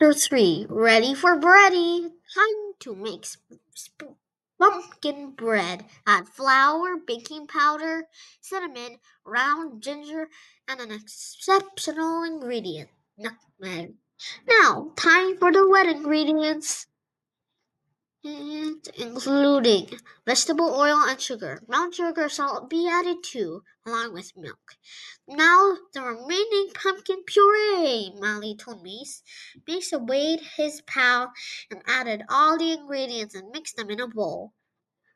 Chapter 3. Ready for bready. Time to make pumpkin bread. Add flour, baking powder, cinnamon, ground ginger, and an exceptional ingredient, nutmeg. Now, time for the wet ingredients, and including vegetable oil and sugar. Brown sugar, salt be added too, along with milk. Now the remaining pumpkin puree, Molly told Mace. Mace weighed his pal and added all the ingredients and mixed them in a bowl.